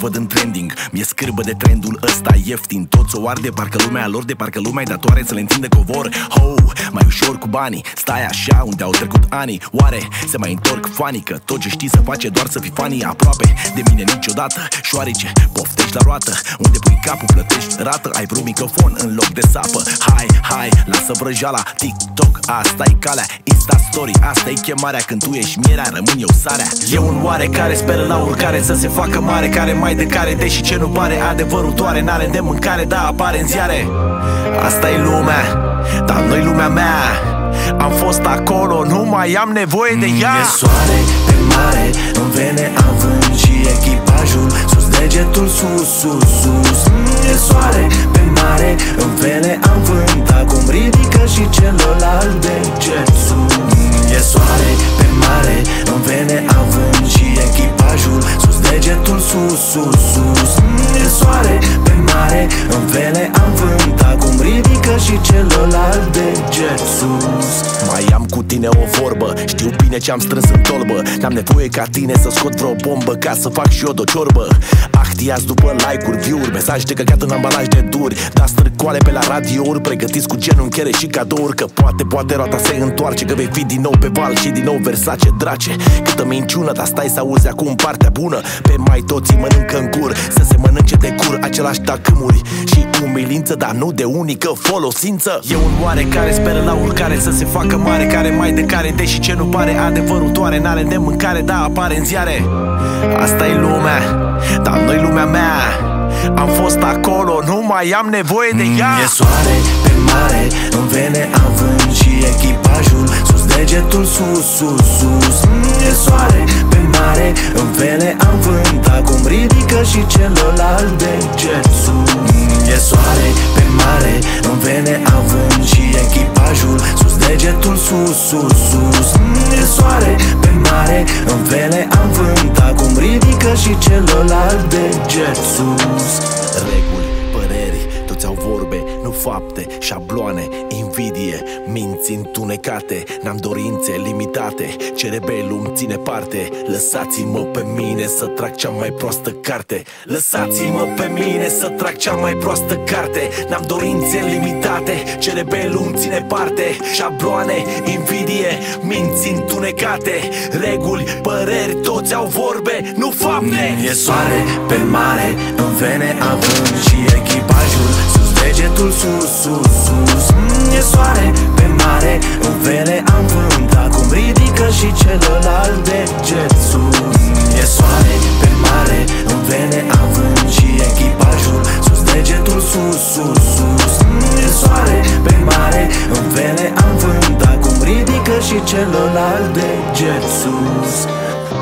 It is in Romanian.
văd în trending. Mi-e scârbă de trendul ăsta ieftin. Toți o arde, parcă lumea lor, de parcă lumea e datoare să le întindă covor. Ho, mai ușor cu banii, stai așa unde au trecut ani. Oare se mai întorc fanii? Că tot ce știi să face doar să fii fanii. Aproape de mine niciodată, șoarece, poftești la roată. Unde pui capul plătești rată. Ai vrut microfon în loc de sapă. Hai, lasă vrăjala. TikTok, asta-i calea. Insta Story, asta-i chemarea. Când tu ești mierea, rămân eu sarea. E un oarecare speră la urcare să se facă mare, care mai de care, deși ce nu pare adevărul doare. N-are de mâncare, da, apare în ziare. Asta-i lumea, dar nu-i lumea mea. Am fost acolo, nu mai am nevoie de ea. E soare pe mare, în vene avânt și echipajul sus, degetul sus, sus, sus. E soare pe mare, în vene am vânt, acum ridică și celălalt deget sus. E soare pe mare, în vene avânt și echipajul sus, degetul sus, sus, sus. E soare pe mare, în vene am vânt, acum ridică și celălalt deget sus. Mai am cu tine o vorbă, știu bine ce am strâns în tolbă. N-am nevoie ca tine să scot vreo bombă ca să fac și eu de-o ciorbă. Ahtiați după like-uri, view-uri, mesaje de căcat în ambalaj de duri. Da strâcoale pe la radiouri, pregătiți cu genunchiere și cadouri. Că poate roata se întoarce, că vei fi din nou pe val și din nou Versace, drace. Câtă minciună, dar stai să auzi acum partea bună. Pe mai toți mănâncă în cur, să se mănânce de cur același tacâmuri și umilință, dar nu de unică folosință. E un oarecare speră la urcare să se facă mare, care mai de care, deși ce nu pare adevărul doare. N-are de mâncare, da, apare în ziare. Asta-i lumea, dar nu-i lumea mea. Am fost acolo, nu mai am nevoie de ea. E soare pe mare, în vene avânt și echipajul sus, degetul sus, sus, sus. E soare pe mare, în vene am vânt, acum ridică și celălalt deget sus. E soare pe mare, în vene avânt și echipajul sus, degetul sus, sus, sus. E soare pe mare, în vene am vânt, acum ridică și celălalt deget sus. Reguli, păreri, toți au vorbe, nu fapte, șabloane, invidie, minți întunecate. N-am dorințe limitate, ce rebelul îmi ține parte. Lăsați-mă pe mine să trag cea mai proastă carte. Lăsați-mă pe mine să trag cea mai proastă carte. N-am dorințe limitate, ce rebelul îmi ține parte. Șabloane, invidie, minți întunecate. Reguli, păreri, toți au vorbe, nu fapte. E soare pe mare, în vene avânt și echipajul sus, degetul sus, sus, sus. E soare pe mare, în vene am vânt, acum ridică și celălalt deget sus. E soare pe mare, în vene avânt și echipajul sus, degetul sus, sus, sus. E soare pe mare, în vene am vânt, acum ridică și celălalt deget sus.